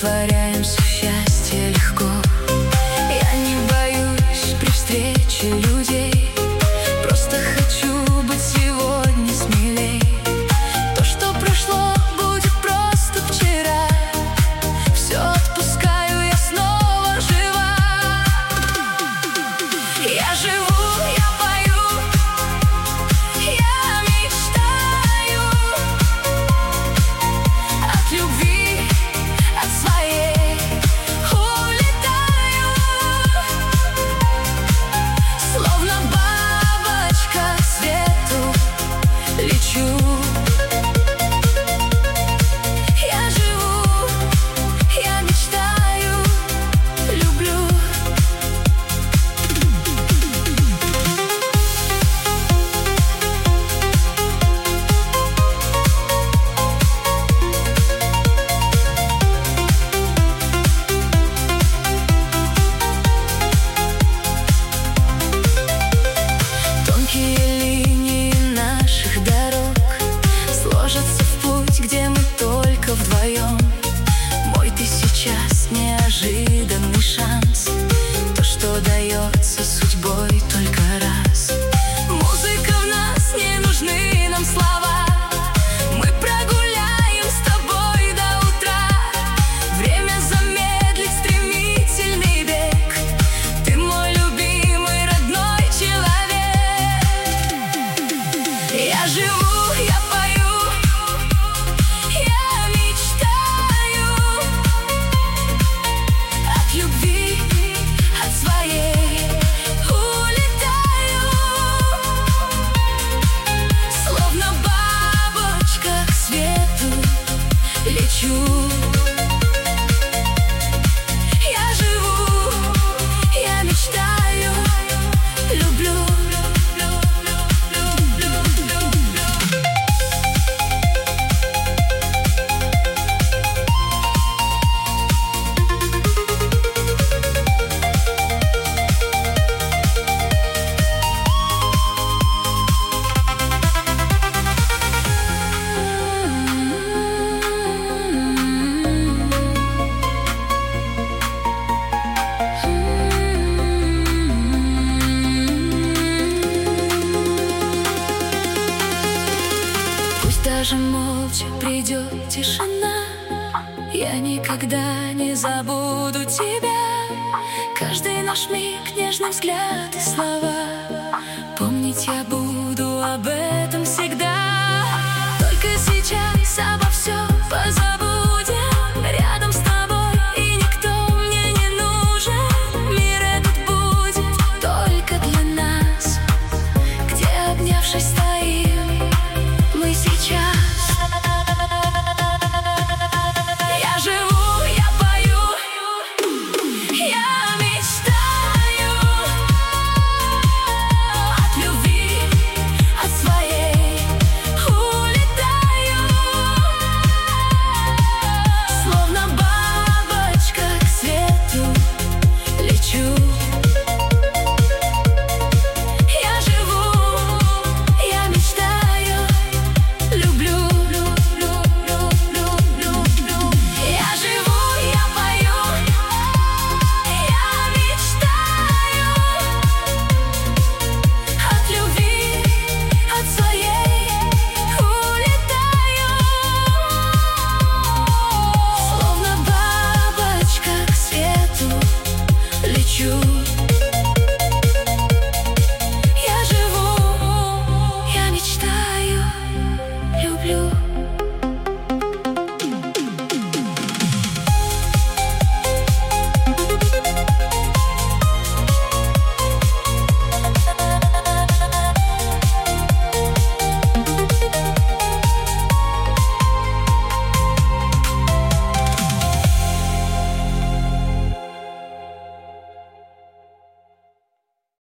Растворяемся в счастье легко. Я не боюсь при встрече людей, просто хочу быть сегодня смелей. То, что прошло, будет просто вчера. Все отпускаю, я снова жива. Я живу, я пою, я мечтаю от любви, от своей улетаю, словно бабочка к свету лечу. Я живу, я мечтаю, люблю. Тонкие линии наших дорог сложатся в путь, где мы только вдвоем. Мой ты сейчас неожиданный шанс, то, что дается судьбой только раз. Музыка в нас, не нужны нам слова. Мы прогуляем с тобой до утра. Время замедлить стремительный бег. Ты мой любимый, родной человек. Я живу, я пою, я мечтаю от любви, от своей улетаю, словно бабочка к свету лечу. Я живу, я мечтаю, люблю. Пусть даже молча придет тишина, я никогда не забуду тебя. Каждый наш миг, нежный взгляд и слова